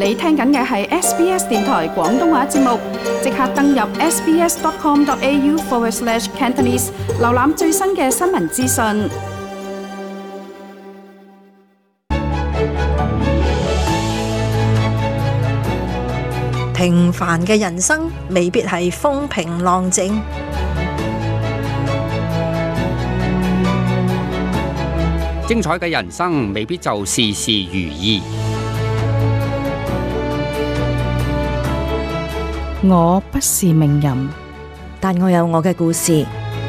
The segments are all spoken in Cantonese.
你聽緊嘅係 SBS 電台廣東話節目，即刻登入 sbs.com.au/Cantonese 瀏覽最新嘅新聞資訊。 平凡嘅人生未必係風平浪靜， 精彩嘅人生未必就事事如意。 我不是名人， 但我有我嘅故事。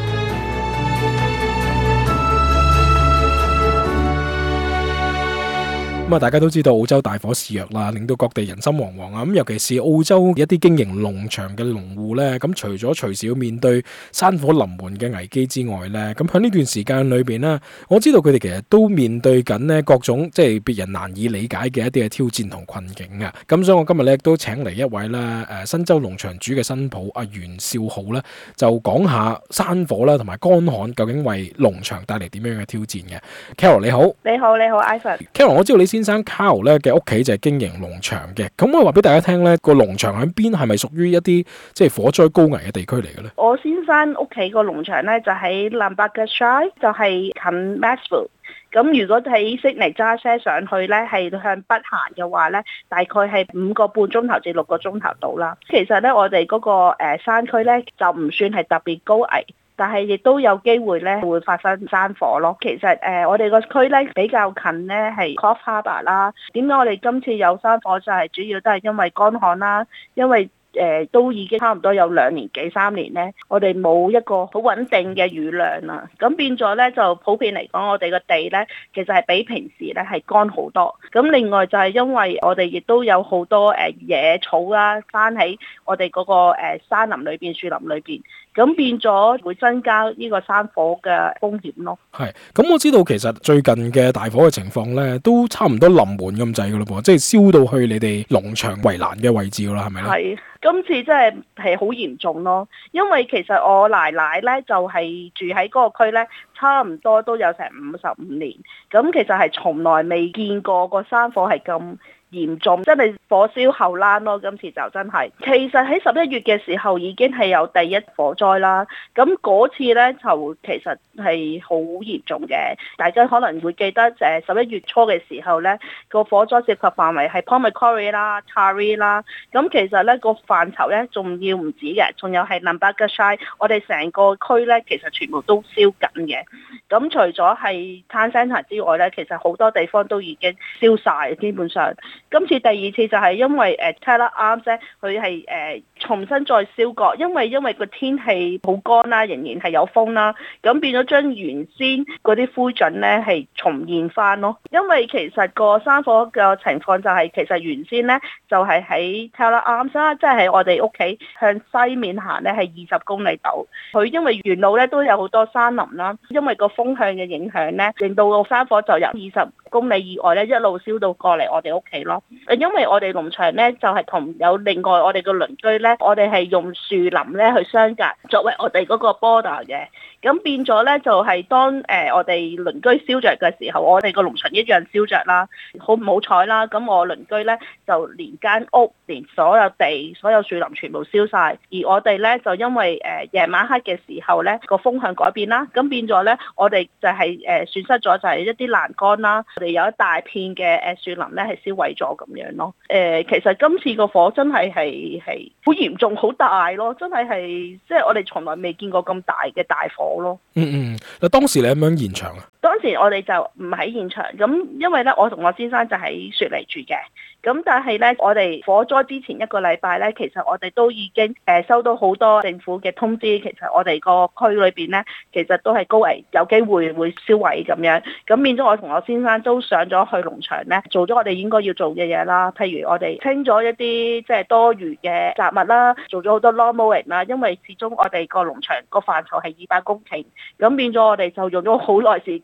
大家都知道澳洲大火肆虐啦，令到各地人心惶惶啊！咁尤其是澳洲一啲經營農場嘅農戶呢，咁除咗隨時要面對山火臨門嘅危機之外呢，咁喺呢段時間裏邊呢，我知道佢哋其實都面對緊呢各種即係別人難以理解嘅一啲嘅挑戰同困境啊！咁所以我今日呢都請嚟一位呢新州農場主嘅新抱阿袁少浩呢，就講下山火啦同埋乾旱究竟為農場帶嚟點樣嘅挑戰嘅。Carol 你好， 你好 Ivan。 Carol， 我知道你先生 Carl 咧嘅屋企就係經營農場嘅，咁我話俾大家聽咧，個農場喺邊，係咪屬於一啲即係火災高危嘅地區嚟嘅咧？ 我先生屋企個農場咧就喺 Nambucca， 就係近 Maxwell。咁如果喺悉尼揸車上去咧，係向北行嘅話咧，大概係5個半鐘頭至6個鐘頭到啦。其實咧，我哋嗰個山區咧就唔算係特別高危，但係亦都有機會咧會發生山火咯。其實我哋個區咧比較近咧係 Coffs Harbour 啦。點解我哋今次有山火就係主要都係因為乾旱啦，因為都已經差唔多有2年幾3年咧，我哋冇一個好穩定嘅雨量啦，咁變咗咧就普遍嚟講，我哋個地咧其實係比平時咧係乾好多。咁另外就係因為我哋亦都有好多野草啦，生喺我哋嗰個山林裏邊、樹林裏邊，咁變咗會增加呢個山火嘅風險咯。 係，咁我知道其實最近嘅大火嘅情況咧，都差唔多臨門咁滯噶咯噃，即係燒到去你哋農場圍欄嘅位置噶啦，係咪咧？ 係。今次真係好嚴重咯，因為其實我奶奶咧就係住喺嗰個區咧，差唔多都有成55年，咁其實係從來未見過個山火係咁嚴重，真係火燒後欄咯。今次就真係，其實喺11月嘅時候已經係有第一火災啦。咁嗰次咧就其實係好嚴重嘅，大家可能會記得11月初嘅時候咧，個火災涉及範圍係 Port Macquarie 啦、Taree 啦。咁其實咧個範疇咧仲要唔止嘅，仲有係 Nambucca， 我哋成個區咧其實全部都燒緊嘅。咁除咗係 Town Centre 之外咧，其實好多地方都已經燒晒，基本上。今次第2次就係因為Taylor Arms 咧，佢係重新再燒過，因為個天氣好乾啦，仍然係有風啦，咁變咗將原先嗰啲灰燼咧係重現翻咯。因為其實個山火嘅情況就係、其實原先咧就係喺 Taylor Arms 啦，即係喺我哋屋企向西面行咧係20公里度。佢因為沿路咧都有好多山林啦，因為個風向嘅影響咧，令到個山火就由20公里以外咧一路燒到過嚟我哋屋企咯。因為我哋農場咧就係同有另外我哋個鄰居咧，我哋係用樹林咧去相隔，作為我哋嗰個 border 嘅。咁變咗咧就係當我哋鄰居燒着嘅時候，我哋個農場一樣燒着啦。好唔好彩啦？咁我鄰居咧就連間屋、連所有地、所有樹林全部燒晒。而我哋咧就因為夜晚黑嘅時候咧個風向改變啦，咁變咗咧我哋就係損失咗就係一啲欄杆啦，我哋有一大片嘅樹林咧係燒毀咗咁樣咯。其實今次個火真係好嚴重、好大咯，真係即係我哋從來未見過咁大嘅大火咯。 嗱，當時你喺唔喺現場啊？ 當時我哋就唔喺現場，咁因為咧我同我先生就喺雪梨住嘅，咁但係咧我哋火災之前1個禮拜咧，其實我哋都已經收到好多政府嘅通知，其實我哋個區裏邊咧，其實都係高危，有機會燒毀咁樣，咁變咗我同我先生都上咗去農場咧，做咗我哋應該要做嘅嘢啦，譬如我哋清咗一啲即係多餘嘅雜物啦，做咗好多 lawn mowing 啦，因為始終我哋個農場個範疇係200公頃，咁變咗我哋就用咗好耐時間。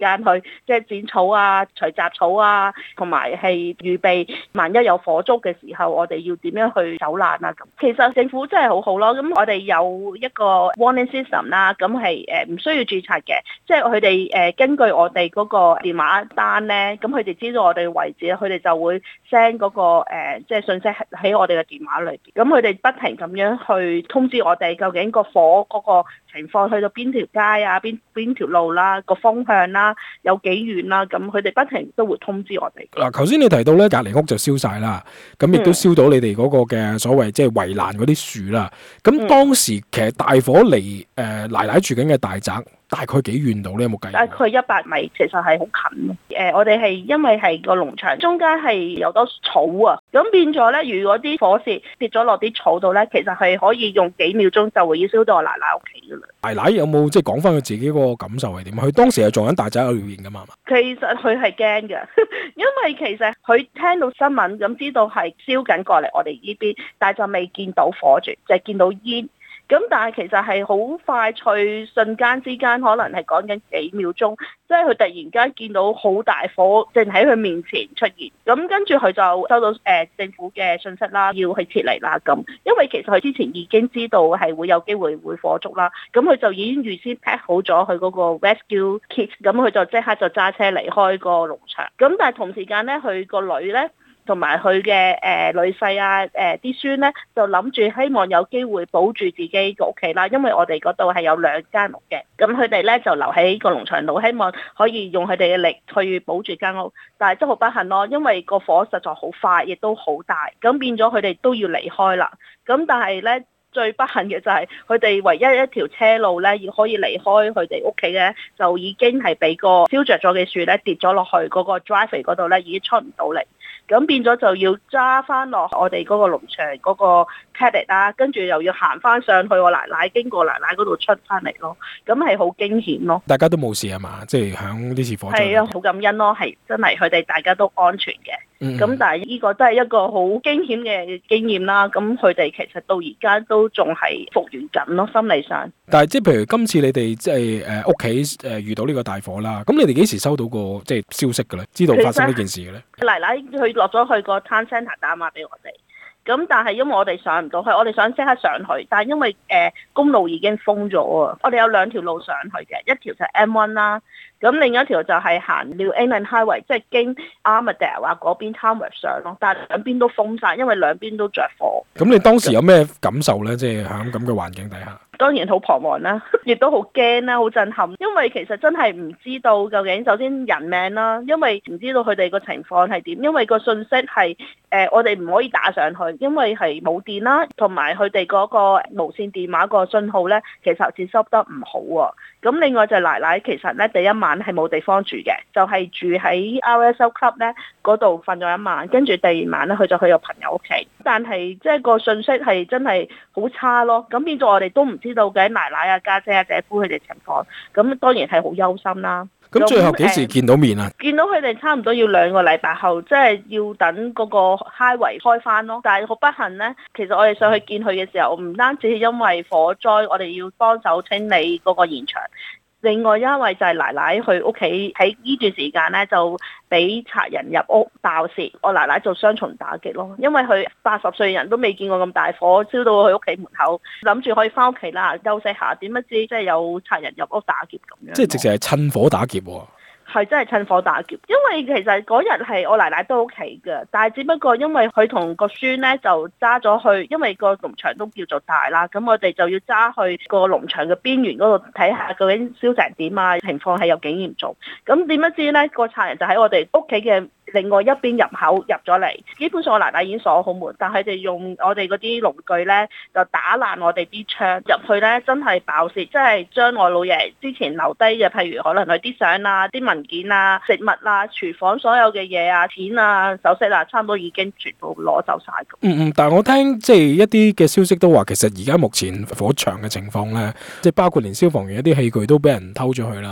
間去即係剪草啊、除雜草啊，同埋係預備萬一有火燭嘅時候，我哋要點樣去走難啊咁。其實政府真係好好咯，咁我哋有一個 warning system 啦，咁係唔需要註冊嘅，即係佢哋根據我哋嗰個電話單咧，咁佢哋知道我哋嘅位置，佢哋就會 send 嗰個即係信息喺我哋嘅電話裏邊，咁佢哋不停咁樣去通知我哋究竟個火嗰個情況去到邊條街啊、邊條路啦、個風向啦、有幾遠啦，咁佢哋不停都會通知我哋。 嗱，頭先你提到咧，隔離屋就燒晒啦，咁亦都燒到你哋嗰個嘅所謂即係圍欄嗰啲樹啦。咁當時其實大火離奶奶住緊嘅大宅大概幾遠度咧？有冇計？ 大概100米，其實係好近。我哋係因為係個農場中間係有多草啊，咁變咗咧，如果啲火舌跌咗落啲草度咧，其實係可以用幾秒鐘就會要燒到我奶奶屋企噶啦。 奶奶有冇即係講翻佢自己個感受係點？佢當時係做緊大宅裏邊噶嘛？ 其實佢係驚嘅，因為其實佢聽到新聞咁知道係燒緊過嚟我哋呢邊，但係就未見到火住，就係見到煙。咁但係其實係好快脆，瞬間之間可能係講緊幾秒鐘，即係佢突然間見到好大火正喺佢面前出現，咁跟住佢就收到政府嘅信息啦，要去撤離啦咁。因為其實佢之前已經知道係會有機會會火燭啦，咁佢就已經預先 pack 好咗佢嗰個 rescue kit，咁佢就即刻就揸車離開個農場。咁但係同時間咧，佢個女咧，同埋佢嘅女婿啊，啲孫咧就諗住希望有機會保住自己個屋企啦，因為我哋嗰度係有2間屋嘅，咁佢哋咧就留喺個農場度，希望可以用佢哋嘅力去保住間屋，但係真係好不幸咯，因為個火實在好快，亦都好大，咁變咗佢哋都要離開啦。咁但係咧，最不幸嘅就係佢哋唯一一條車路咧，要可以離開佢哋屋企嘅，就已經係俾個燒着咗嘅樹咧跌咗落去嗰個 driveway 嗰度咧，已經出唔到嚟。咁變咗就要揸翻落我哋嗰個農場嗰個 paddock 啦，跟住又要行翻上去我奶奶經過奶奶嗰度出翻嚟咯，咁係好驚險咯。 大家都冇事係嘛？即係響呢次火災。 係啊，好感恩咯，係真係佢哋大家都安全嘅。咁但係呢個都係一個好驚險嘅經驗啦。咁佢哋其實到而家都仲係復原緊咯，心理上。 但係即係譬如今次你哋即係屋企遇到呢個大火啦，咁你哋幾時收到個即係消息嘅咧？知道發生呢件事嘅咧？ 奶奶佢落咗去個 town centre 打電話俾我哋。咁但係因為我哋上唔到去，我哋想即刻上去，但係因為公路已經封咗啊！我哋有2條路上去嘅，一條就係 M1 啦，咁另一條就係行 New England Highway，即係經 Armadale 啊嗰邊 Tamworth 上咯，但係兩邊都封晒，因為兩邊都着火。咁你當時有咩感受咧？即係喺咁嘅環境底下。 當然好彷徨啦，亦都好驚啦，好震撼，因為其實真係唔知道究竟首先人命啦，因為唔知道佢哋個情況係點，因為個信息係我哋唔可以打上去，因為係冇電啦，同埋佢哋嗰個無線電話個信號咧，其實接收得唔好喎。咁另外就係奶奶其實咧第一晚係冇地方住嘅，就係住喺 RSL Club 咧嗰度瞓咗一晚，跟住第2晚咧佢就去個朋友屋企，但係即係個信息係真係好差咯。咁變咗我哋都唔知道嘅奶奶啊、家姐啊、姐夫佢哋情況，咁當然係好憂心啦。 咁最後幾時見到面啊？ 見到佢哋差唔多要2個禮拜後，即係要等嗰個 highway 開翻咯。但係好不幸呢，其實我哋上去見佢嘅時候，唔單止係因為火災，我哋要幫手清理嗰個現場。另外因為就係奶奶去屋企喺呢段時間咧，就俾賊人入屋爆竊，我奶奶做雙重打擊咯。因為佢80歲人都未見過咁大火，燒到佢屋企門口，諗住可以翻屋企啦，休息下，點不知即係有賊人入屋打劫咁樣。 即係直情係趁火打劫喎。 係真係趁火打劫，因為其實嗰日係我奶奶都屋企嘅，但係只不過因為佢同個孫咧就揸咗去，因為個農場都叫做大啦，咁我哋就要揸去個農場嘅邊緣嗰度睇下究竟燒成點啊，情況係有幾嚴重。咁點不知咧個賊人就喺我哋屋企嘅另外一邊入口入咗嚟，基本上我奶奶已經鎖好門，但係佢哋用我哋嗰啲農具咧就打爛我哋啲窗入去咧，真係爆竊，即係將我老爺之前留低嘅，譬如可能佢啲相啊、啲文件啊、食物啊、廚房所有嘅嘢啊、錢啊、首飾啊，差唔多已經全部攞走晒。 但係我聽即係一啲嘅消息都話，其實而家目前火場嘅情況咧，即係包括連消防員一啲器具都俾人偷咗去啦。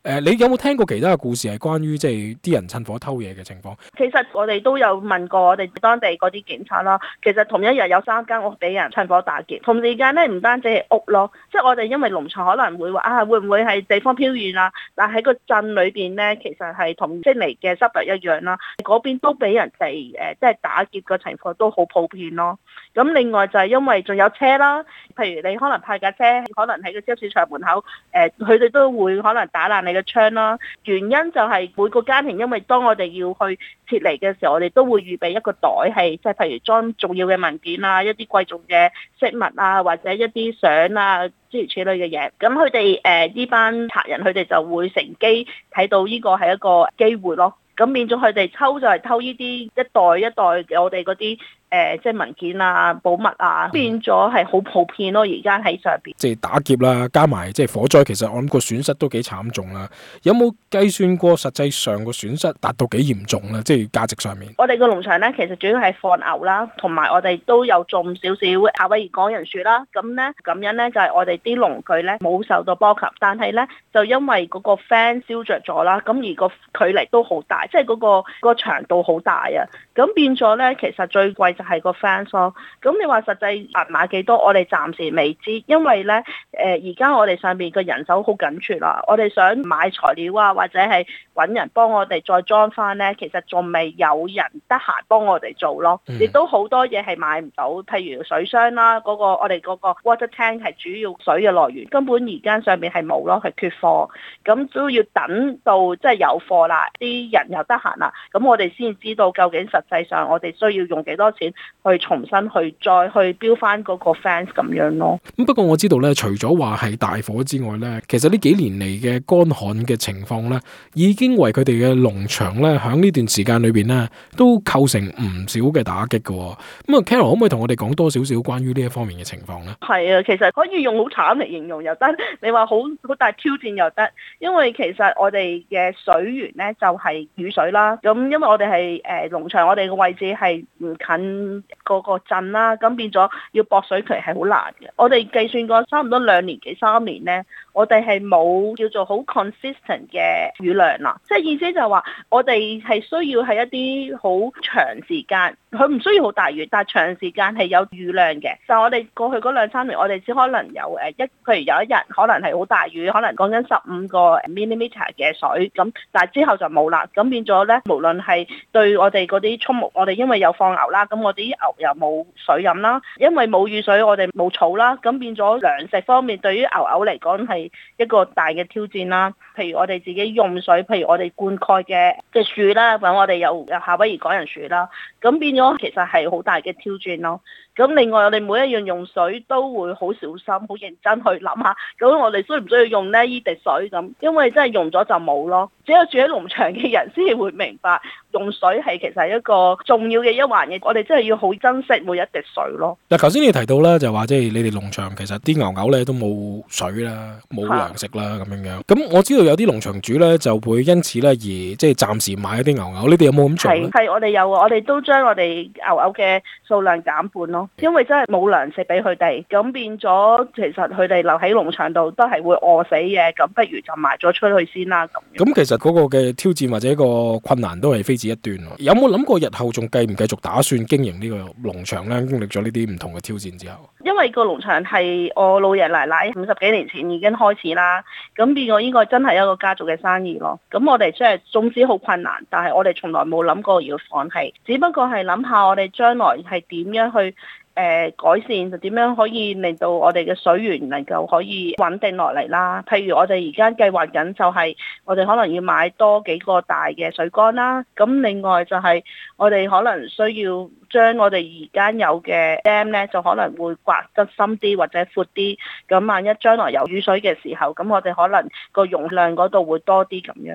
你有冇聽過其他嘅故事係關於即係啲人趁火偷嘢嘅情況？ 其實我哋都有問過我哋當地嗰啲警察啦。其實同一日有3間屋俾人趁火打劫，同時間咧唔單止係屋咯，即係我哋因為農場可能會話會唔會係地方偏遠啊？但喺個鎮裏邊咧，其實係同悉尼嘅濕地一樣啦，嗰邊都俾人哋即係打劫嘅情況都好普遍咯。咁另外就係因為仲有車啦，譬如你可能派架車，可能喺個超市場門口，佢哋都會可能打爛你嘅窗啦。原因就係每個家庭，因為當我哋要去撤離嘅時候，我哋都會預備一個袋，係即係譬如裝重要嘅文件啊、一啲貴重嘅飾物啊，或者一啲相啊，諸如此類嘅嘢。咁佢哋呢班賊人，佢哋就會乘機睇到呢個係一個機會咯。咁變咗佢哋偷就係偷呢啲一袋一袋嘅我哋嗰啲即係文件啊、寶物啊，變咗係好普遍咯。而家喺上邊即係打劫啦，加埋即係火災，其實我諗個損失都幾慘重啦。有冇計算過實際上個損失達到幾嚴重咧？即係價值上面。 我哋個農場咧，其實主要係放牛啦，同埋我哋都有種少少夏威夷港人樹啦。咁咧咁樣咧就係我哋啲農具咧冇受到波及，但係咧就因為嗰個 fan 燒着咗啦，咁而個距離都好大，即係嗰個長度好大啊。咁變咗咧，其實最貴就係個 fans 咯。咁你話實際銀碼幾多？我哋暫時未知，因為咧而家我哋上邊嘅人手好緊缺啦。我哋想買材料啊，或者係揾人幫我哋再裝翻咧，其實仲未有人得閒幫我哋做咯。亦都好多嘢係買唔到，譬如水箱啦，我哋嗰個 water tank 係主要水嘅來源，根本而家上邊係冇咯，係缺貨。咁都要等到即係有貨啦，啲人又得閒啦，咁我哋先知道究竟實際上我哋需要用幾多錢去重新去再去標翻嗰個 fans 咁樣咯。 咁不過我知道咧，除咗話係大火之外咧，其實呢幾年嚟嘅乾旱嘅情況咧，已經為佢哋嘅農場咧喺呢段時間裏邊咧都構成唔少嘅打擊嘅。咁啊 Carol 可唔可以同我哋講多少少關於呢一方面嘅情況咧？ 係啊，其實可以用好慘嚟形容又得，你話好大挑戰又得，因為其實我哋嘅水源咧就係雨水啦。咁因為我哋係農場，我哋嘅位置係唔近嗰個鎮啦，咁變咗要駁水渠係好難嘅。我哋計算過差唔多2年幾3年咧，我哋係冇叫做好 consistent 嘅雨量啦。即係意思就係話，我哋係需要係一啲好長時間，佢唔需要好大雨，但係長時間係有雨量嘅。就我哋過去嗰2-3年，我哋只可能有譬如有一日可能係好大雨，可能講緊15個 millimeter 嘅水，咁但係之後就冇啦。咁變咗咧，無論係對我哋嗰啲畜牧，我哋因為有放牛啦，咁我哋啲牛又冇水飲啦，因為冇雨水，我哋冇草啦，咁變咗糧食方面對於牛嚟講係一個大嘅挑戰啦。譬如我哋自己用水，譬如我哋灌溉嘅樹啦，咁我哋有夏威夷港人樹啦，咁變咗其實係好大嘅挑戰咯。咁另外我哋每一樣用水都會好小心、好認真去諗下，咁我哋需唔需要用呢滴水咁？因為真係用咗就冇咯。只有住喺農場嘅人先至會明白，用水係其實係一個重要嘅一環嘅。我哋真係要好珍惜每一滴水咯。 嗱，頭先你提到啦，就話即係你哋農場其實啲牛咧都冇水啦，冇糧食啦咁樣。咁我知道有啲農場主咧就會因此咧而即係暫時買一啲牛，你哋有冇咁做咧？ 係我哋有，我哋都將我哋牛嘅數量減半咯，因為真係冇糧食俾佢哋，咁變咗其實佢哋留喺農場度都係會餓死嘅，咁不如就賣咗出去先啦咁。咁其實嗰個嘅挑戰或者個困難都係非止一段咯。有冇諗過日後仲繼唔繼續打算經營呢個農場咧？經歷咗呢啲唔同嘅挑戰之後， 因為個農場係我老爺奶奶50幾年前已經開始啦，咁變咗呢個真係一個家族嘅生意咯。咁我哋即係縱使好困難，但係我哋從來冇諗過要放棄，只不過係諗下我哋將來係點樣去改善，就點樣可以令到我哋嘅水源能夠可以穩定落嚟啦。譬如我哋而家計劃緊就係我哋可能要買多幾個大嘅水缸啦。咁另外就係我哋可能需要將我哋而家有嘅 dam 咧，就可能會刮得深啲或者闊啲。咁萬一將來有雨水嘅時候，咁我哋可能個容量嗰度會多啲咁樣咯。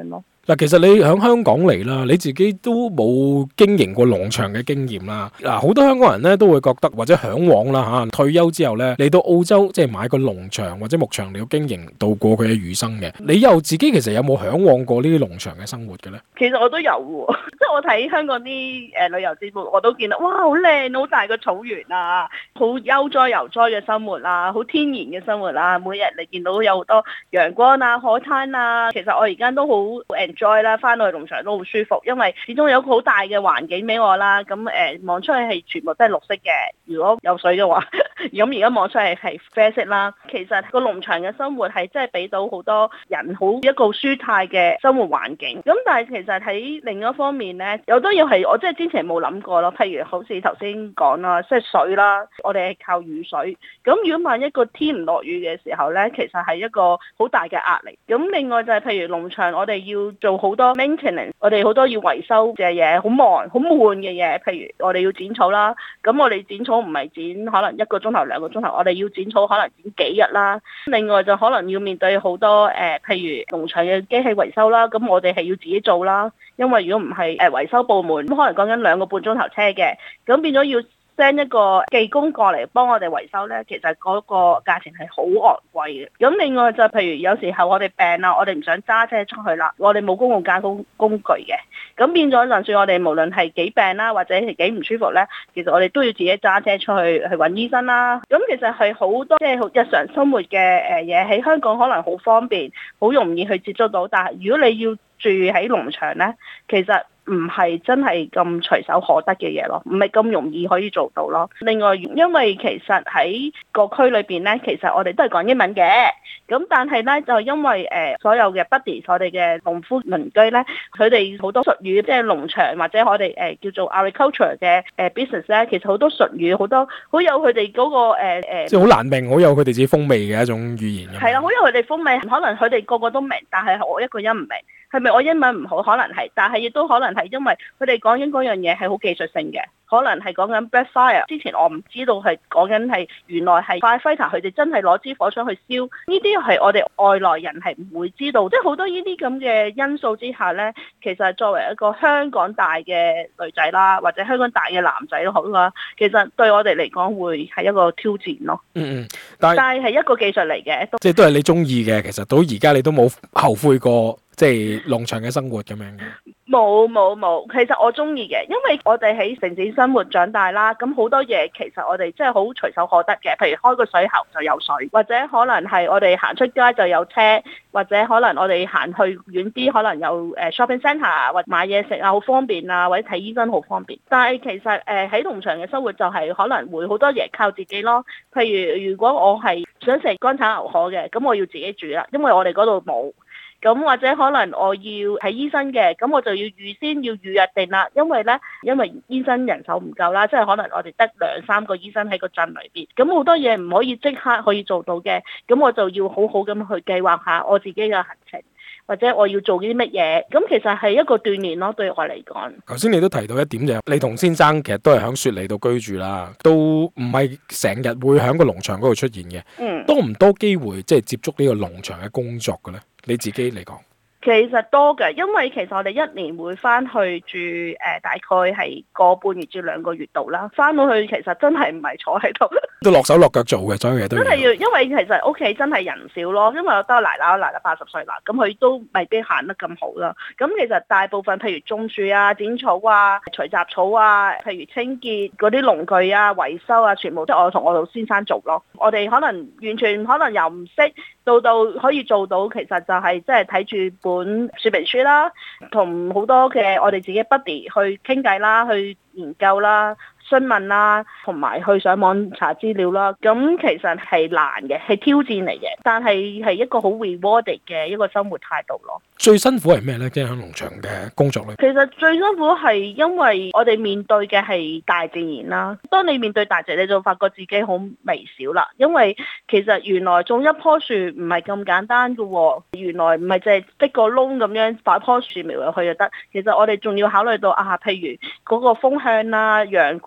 嗱，其實你喺香港嚟啦，你自己都冇經營過農場嘅經驗啦。嗱，好多香港人咧都會覺得或者嚮往啦嚇，退休之後咧嚟到澳洲即係買個農場或者牧場嚟到經營度過佢嘅餘生嘅。你又自己其實有冇嚮往過呢啲農場嘅生活嘅咧？ 其實我都有喎，即係我睇香港啲旅遊節目，我都見到哇，好靚，好大個草原啊，好悠哉悠哉嘅生活啊，好天然嘅生活啊，每日你見到有好多陽光啊、海灘啊。其實我而家都好 enjoy 啦，翻到去農場都好舒服，因為始終有一個好大嘅環境俾我啦。咁望出去係全部都係綠色嘅，如果有水嘅話。咁而家望出嚟係啡色啦。其實個農場嘅生活係真係俾到好多人好一個舒泰嘅生活環境。咁但係其實喺另一方面咧，有好多嘢係我真係之前冇諗過咯。譬如好似頭先講啦，即係水啦，我哋係靠雨水。咁如果萬一個天唔落雨嘅時候咧，其實係一個好大嘅壓力。咁另外就係譬如農場，我哋要做好多 maintenance， 我哋好多要維修嘅嘢，好忙好悶嘅嘢。譬如我哋要剪草啦，咁我哋剪草唔係剪可能1個鐘頭2個鐘頭，我哋要剪草可能剪幾日啦。另外就可能要面對好多譬如農場嘅機器維修啦，咁我哋係要自己做啦。因為如果唔係維修部門，咁可能講緊2個半鐘頭車嘅，咁變咗要send 一個技工過嚟幫我哋維修咧，其實嗰個價錢係好昂貴嘅。咁另外就譬如有時候我哋病啦，我哋唔想揸車出去啦，我哋冇公共交通工具嘅，咁變咗就算我哋無論係幾病啦，或者係幾唔舒服咧，其實我哋都要自己揸車出去揾醫生啦。咁其實係好多即係日常生活嘅嘢喺香港可能好方便，好容易去接觸到，但係如果你要住喺農場咧，其實唔係真係咁隨手可得嘅嘢咯，唔係咁容易可以做到咯。另外，因為其實喺個區裏邊咧，其實我哋都係講英文嘅，咁但係咧就因為所有嘅 buddies，我哋嘅農夫鄰居咧，佢哋好多術語，即係農場或者我哋叫做 agriculture 嘅business 咧，其實好多術語，好有佢哋嗰個即係好難明，好有佢哋自己風味嘅一種語言。 係啦，好有佢哋風味，可能佢哋個個都明，但係我一個音唔明。係咪我英文唔好？可能係，但係亦都可能係因為佢哋講緊嗰樣嘢係好技術性嘅，可能係講緊 backfire。之前我唔知道係講緊係原來係 firefighter，佢哋真係攞支火槍去燒。呢啲係我哋外來人係唔會知道，即係好多呢啲咁嘅因素之下呢，其實作為一個香港大嘅女仔啦，或者香港大嘅男仔都好啦，其實對我哋嚟講會係一個挑戰咯。但係一個技術嚟嘅， 即係都係你中意嘅。其實到而家你都冇後悔過。即係農場嘅生活咁樣嘅。 冇，其實我中意嘅，因為我哋喺城市生活長大啦，咁好多嘢其實我哋真係好隨手可得嘅，譬如開個水喉就有水，或者可能係我哋行出街就有車，或者可能我哋行去遠啲，可能有shopping centre 或者買嘢食啊，好方便啊，或者睇醫生好方便。但係其實喺農場嘅生活就係可能會好多嘢靠自己咯。譬如如果我係想食乾炒牛河嘅，咁我要自己煮啦，因為我哋嗰度冇。咁或者可能我要睇醫生嘅，咁我就要預約定啦，因為醫生人手唔夠啦，即係可能我哋得2-3個醫生喺個鎮裏邊，咁好多嘢唔可以即刻可以做到嘅，咁我就要好好咁去計劃下我自己嘅行程，或者我要做啲乜嘢，咁其實係一個鍛鍊咯，對我嚟講。 頭先你都提到一點就係，你同先生其實都係喺雪梨度居住啦，都唔係成日會喺個農場嗰度出現嘅。多唔多機會即係接觸呢個農場嘅工作嘅咧？你自己嚟講？ 其實多嘅，因為其實我哋1年會翻去住大概係個半月至2個月度啦。翻到去其實真係唔係坐喺度，都落手落腳做嘅，所有嘢都真係要，因為其實屋企真係人少咯。因為我得奶奶80歲啦，咁佢都未必行得咁好啦。咁其實大部分譬如種樹啊、剪草啊、除雜草啊，譬如清潔嗰啲農具啊、維修啊，全部都係我同我老先生做咯。我哋可能完全可能由唔識到可以做到，其實就係即係睇住本說明書啦，同好多嘅我哋自己 buddy 去傾偈啦，去研究啦、詢問啦，同埋去上網查資料啦。咁其實係難嘅，係挑戰嚟嘅，但係係一個好 rewarding 嘅一個生活態度咯。 最辛苦係咩呢？即係喺農場嘅工作咧。其實最辛苦係因為我哋面對嘅係大自然啦。當你面對大自然，你就發覺自己好微小啦。因為其實原來種一棵樹唔係咁簡單㗎喎，原來唔係淨係逼個窿咁樣擺棵樹苗入去就得。其實我哋仲要考慮到譬如嗰個風向啦、陽光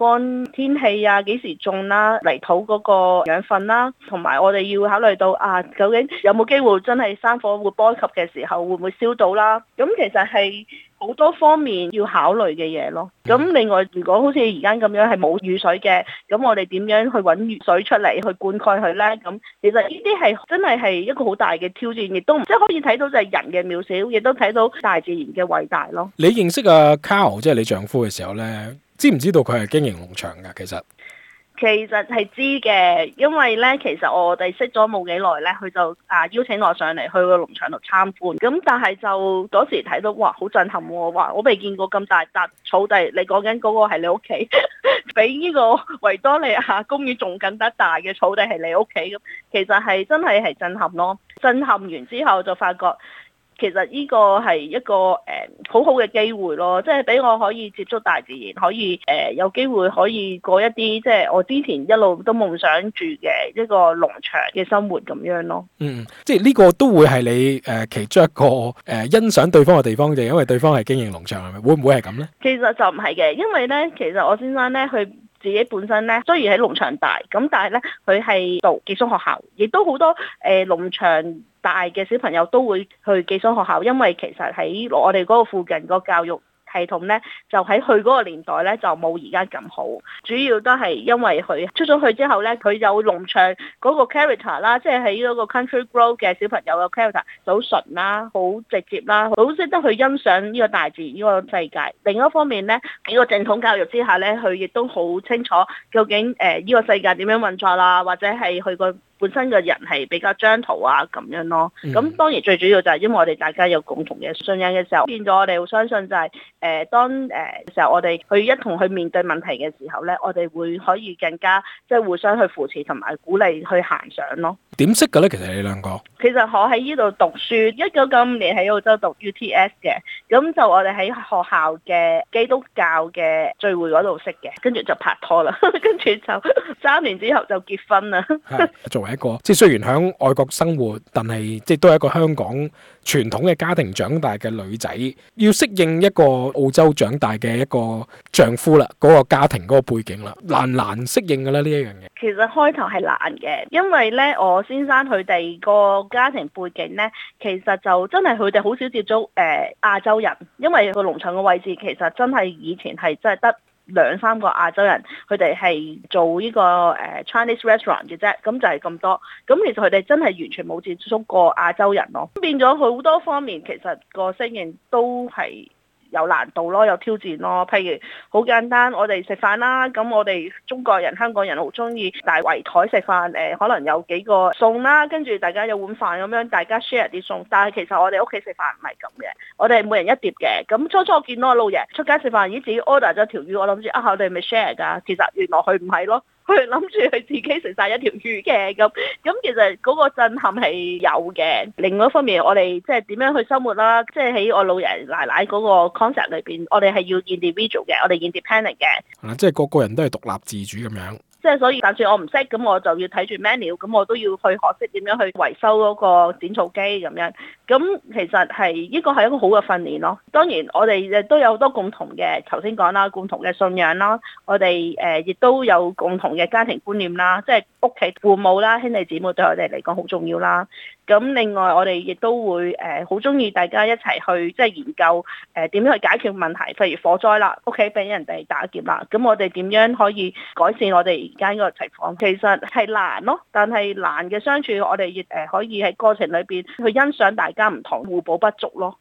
乾天氣啊，幾時種啦，泥土嗰個養分啦，同埋我哋要考慮到究竟有冇機會真係山火會波及嘅時候會唔會燒到啦？咁其實係好多方面要考慮嘅嘢咯。咁另外，如果好似而家咁樣係冇雨水嘅，咁我哋點樣去揾雨水出嚟去灌溉佢呢？咁其實呢啲係真係一個好大嘅挑戰，亦都即係可以睇到就係人嘅渺小，亦都睇到大自然嘅偉大咯。 你認識阿 Carl 即係你丈夫嘅時候呢，知唔知道佢係經營農場㗎？ 其實係知嘅，因為咧，其實我哋識咗冇幾耐咧，佢就邀請我上嚟去個農場度參觀。咁但係就嗰時睇到，哇，好震撼喎！哇，我未見過咁大笪草地。你講緊嗰個係你屋企，比呢個維多利亞公園仲更加大嘅草地係你屋企咁。其實係真係震撼咯！震撼完之後就發覺，其實呢個係一個好好嘅機會咯，即係俾我可以接觸大自然，可以有機會可以過一啲即係我之前一路都夢想住嘅一個農場嘅生活咁樣咯。 即係呢個都會係你其中一個欣賞對方嘅地方，就係因為對方係經營農場，係咪？會唔會係咁呢？ 其實就唔係嘅，因為咧，其實我先生咧佢自己本身咧，雖然喺農場大，咁但係咧佢係讀寄宿學校，亦都好多農場大嘅小朋友都會去寄宿學校，因為其實喺我哋嗰個附近個教育系統咧，就喺佢嗰個年代咧就冇而家咁好，主要都係因為佢出咗去之後咧，佢有農場嗰個 character 啦，即係喺嗰個 country growth 嘅小朋友嘅 character 就好純啦，好直接啦，好識得去欣賞呢個大自然呢個世界。另一方面咧，喺個正統教育之下咧，佢亦都好清楚究竟呢個世界點樣運作啦，或者係佢個本身嘅人係比較張圖咁樣咯。咁當然最主要就係因為我哋大家有共同嘅信仰嘅時候，變咗我哋好相信就係當時候我哋去一同去面對問題嘅時候咧，我哋會可以更加即係互相去扶持同埋鼓勵去行上咯。 點識嘅咧？其實你兩個其實我喺呢度讀書，1995年喺澳洲讀 UTS 嘅，咁就我哋喺學校嘅基督教嘅聚會嗰度識嘅，跟住就拍拖啦，跟住就3年之後就結婚啦。 作為一個即係雖然喺外國生活，但係即係都係一個香港傳統嘅家庭長大嘅女仔，要適應一個澳洲長大嘅一個丈夫啦，嗰個家庭嗰個背景啦，難適應㗎啦呢一樣嘢。 其實開頭係難嘅，因為咧我先生佢哋個家庭背景咧，其實就真係佢哋好少接觸亞洲人，因為個農場嘅位置其實真係以前係真係得2-3個亞洲人，佢哋係做呢個Chinese restaurant 嘅啫，咁就係咁多。咁其實佢哋真係完全冇接觸過亞洲人咯，變咗好多方面其實個適應都係有難度咯，有挑戰咯。譬如好簡單，我哋食飯啦，咁我哋中國人、香港人好中意大圍台食飯，可能有幾個餸啦，跟住大家有碗飯咁樣，大家 share 啲餸。但係其實我哋屋企食飯唔係咁嘅，我哋每人一碟嘅。咁初初我見到我老爺出街食飯，咦自己 order 咗條魚，我諗住我哋咪 share 㗎。其實原來佢唔係咯。佢諗住佢自己食晒一條魚嘅咁，其實嗰個震撼係有嘅。另外一方面，我哋即係點樣去生活啦？即係喺我老爺奶奶嗰個 concept 裏邊，我哋係要 individual 嘅，我哋 independent 嘅。 即係個人都係獨立自主咁樣。 即係所以，就算我唔識，咁我就要睇住 menu，咁我都要去學識點樣去維修嗰個剪草機咁樣。咁其實係呢個係一個好嘅訓練咯。當然，我哋亦都有好多共同嘅，頭先講啦，共同嘅信仰啦。我哋亦都有共同嘅家庭觀念啦，即係屋企父母啦、兄弟姊妹對我哋嚟講好重要啦。咁另外，我哋亦都會好中意大家一齊去即係研究點樣去解決問題，譬如火災啦，屋企俾人哋打劫啦，咁我哋點樣可以改善我哋而家呢個情況？其實係難咯，但係難嘅相處，我哋亦可以喺過程裏邊去欣賞大家唔同，互補不足咯。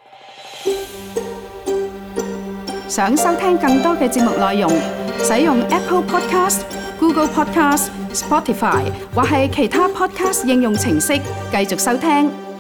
想收聽更多嘅節目內容，使用 Apple Podcast、Google Podcast、Spotify 或係其他 Podcast 應用程式繼續收聽。